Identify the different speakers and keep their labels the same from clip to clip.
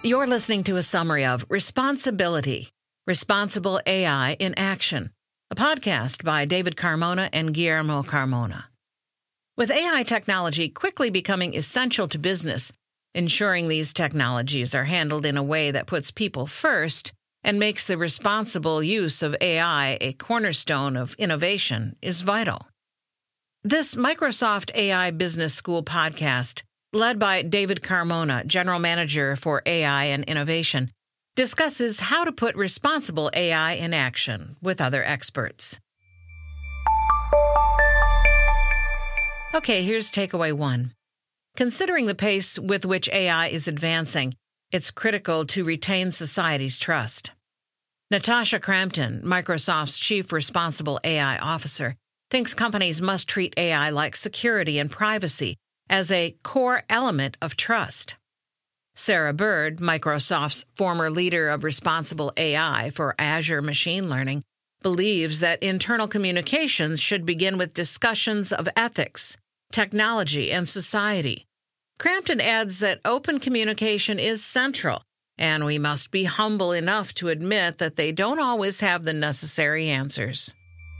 Speaker 1: You're listening to a summary of Responsibility, Responsible AI in Action, a podcast by David Carmona and Guillermo Carmona. With AI technology quickly becoming essential to business, ensuring these technologies are handled in a way that puts people first and makes the responsible use of AI a cornerstone of innovation is vital. This Microsoft AI Business School podcast, led by David Carmona, General Manager for AI and Innovation, discusses how to put responsible AI in action with other experts. Okay, here's takeaway 1. Considering the pace with which AI is advancing, it's critical to retain society's trust. Natasha Crampton, Microsoft's Chief Responsible AI Officer, thinks companies must treat AI like security and privacy as a core element of trust. Sarah Bird, Microsoft's former leader of responsible AI for Azure Machine Learning, believes that internal communications should begin with discussions of ethics, technology, and society. Crampton adds that open communication is central, and we must be humble enough to admit that they don't always have the necessary answers.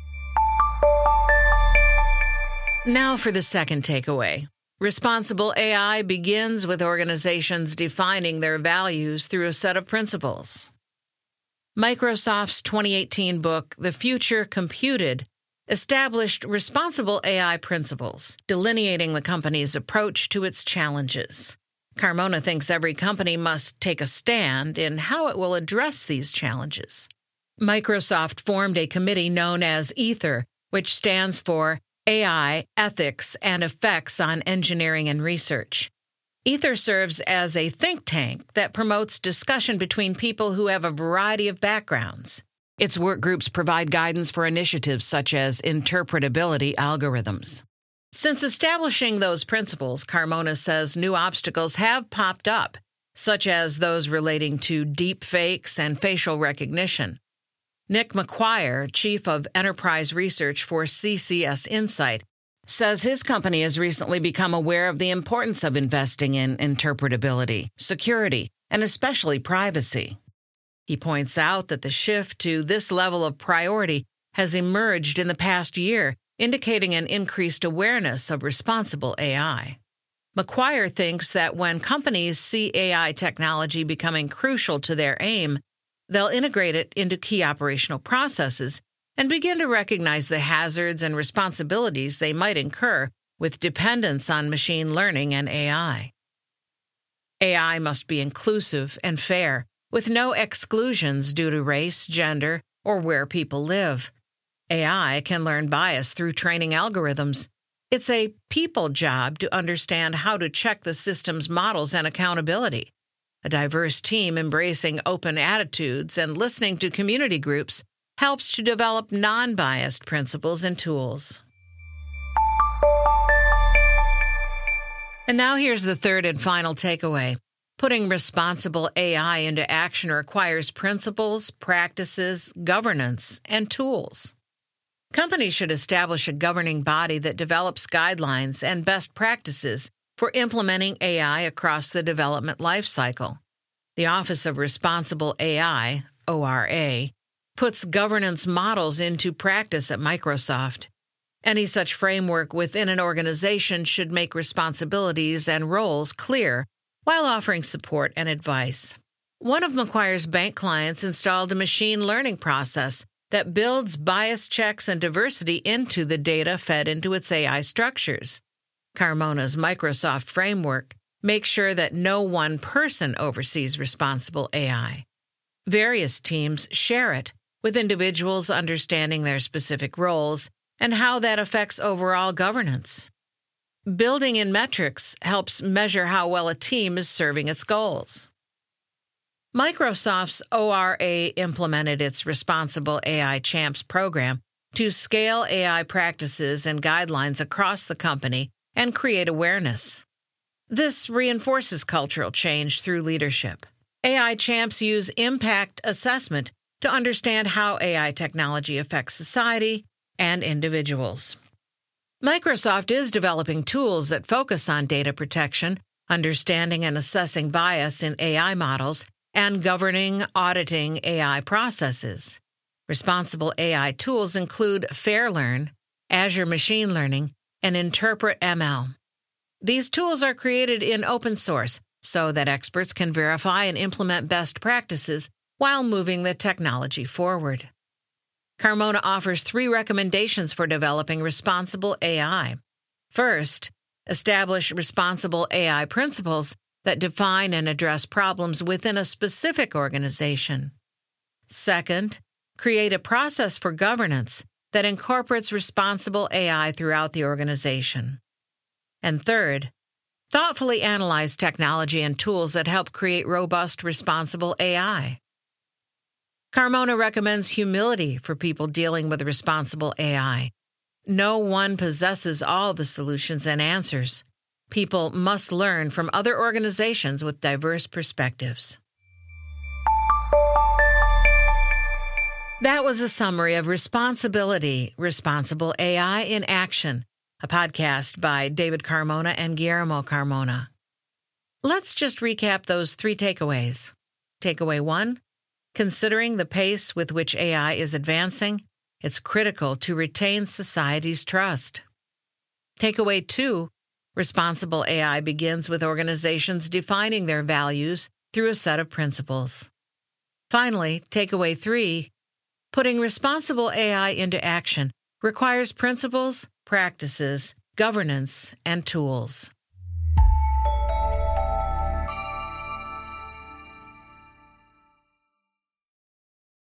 Speaker 1: Now for the second takeaway. Responsible AI begins with organizations defining their values through a set of principles. Microsoft's 2018 book, The Future Computed, established responsible AI principles, delineating the company's approach to its challenges. Carmona thinks every company must take a stand in how it will address these challenges. Microsoft formed a committee known as Aether, which stands for AI, Ethics, and Effects on Engineering and Research. Aether serves as a think tank that promotes discussion between people who have a variety of backgrounds. Its work groups provide guidance for initiatives such as interpretability algorithms. Since establishing those principles, Carmona says new obstacles have popped up, such as those relating to deep fakes and facial recognition. Nick McQuire, Chief of Enterprise Research for CCS Insight, says his company has recently become aware of the importance of investing in interpretability, security, and especially privacy. He points out that the shift to this level of priority has emerged in the past year, indicating an increased awareness of responsible AI. McQuire thinks that when companies see AI technology becoming crucial to their aim, they'll integrate it into key operational processes and begin to recognize the hazards and responsibilities they might incur with dependence on machine learning and AI. AI must be inclusive and fair, with no exclusions due to race, gender, or where people live. AI can learn bias through training algorithms. It's a people job to understand how to check the system's models and accountability. A diverse team embracing open attitudes and listening to community groups helps to develop non-biased principles and tools. And now here's the third and final takeaway. Putting responsible AI into action requires principles, practices, governance, and tools. Companies should establish a governing body that develops guidelines and best practices for implementing AI across the development lifecycle. The Office of Responsible AI, ORA, puts governance models into practice at Microsoft. Any such framework within an organization should make responsibilities and roles clear while offering support and advice. One of McQuire's bank clients installed a machine learning process that builds bias checks and diversity into the data fed into its AI structures. Carmona's Microsoft framework makes sure that no one person oversees responsible AI. Various teams share it, with individuals understanding their specific roles and how that affects overall governance. Building in metrics helps measure how well a team is serving its goals. Microsoft's ORA implemented its Responsible AI Champs program to scale AI practices and guidelines across the company and create awareness. This reinforces cultural change through leadership. AI Champs use impact assessment to understand how AI technology affects society and individuals. Microsoft is developing tools that focus on data protection, understanding and assessing bias in AI models, and governing, auditing AI processes. Responsible AI tools include FairLearn, Azure Machine Learning, and Interpret ML. These tools are created in open source so that experts can verify and implement best practices while moving the technology forward. Carmona offers 3 recommendations for developing responsible AI. First, establish responsible AI principles that define and address problems within a specific organization. Second, create a process for governance that incorporates responsible AI throughout the organization. And third, thoughtfully analyze technology and tools that help create robust, responsible AI. Carmona recommends humility for people dealing with responsible AI. No one possesses all the solutions and answers. People must learn from other organizations with diverse perspectives. That was a summary of Responsibility, Responsible AI in Action, a podcast by David Carmona and Guillermo Carmona. Let's just recap those 3 takeaways. Takeaway 1, considering the pace with which AI is advancing, it's critical to retain society's trust. Takeaway 2, responsible AI begins with organizations defining their values through a set of principles. Finally, takeaway 3, putting responsible AI into action requires principles, practices, governance, and tools.